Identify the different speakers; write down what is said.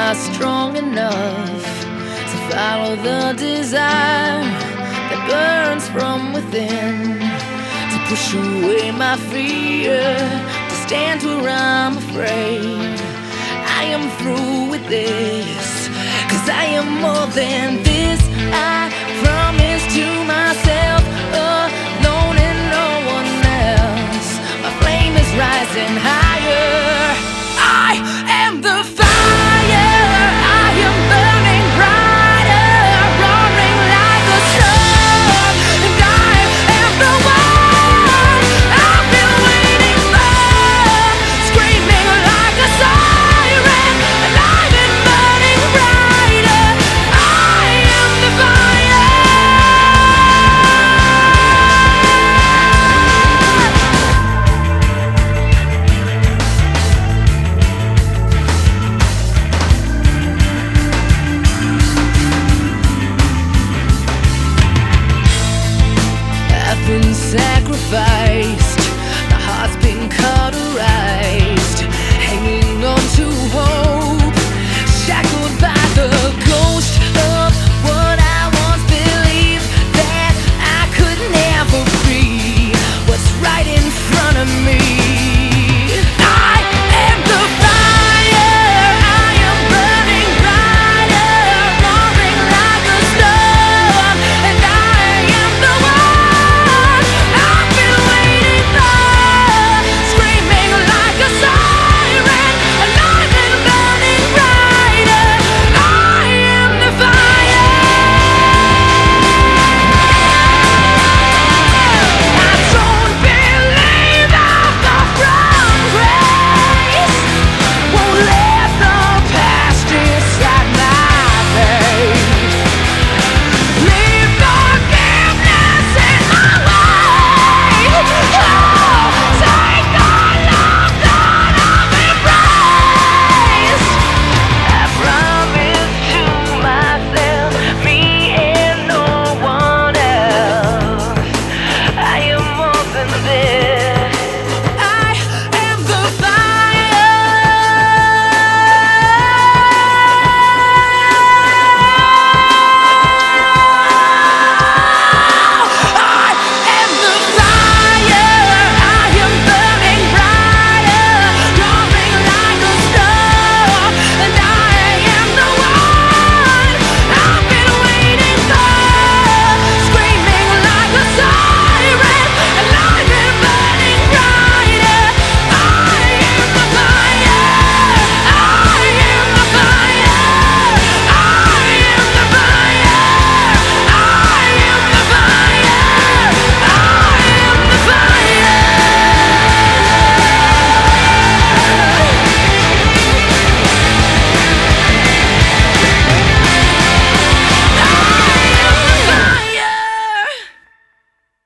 Speaker 1: not strong enough to follow the desire that burns from within, to push away my fear, to stand where I'm afraid. I am through with this, 'cause I am more than this. I promise to myself, alone and no one else. My flame is rising higher. I am the fire, I am burning brighter, roaring like a storm, and I am the one I've been waiting for, screaming like a siren, and I've been burning brighter. I am the fire. I've been sacrificed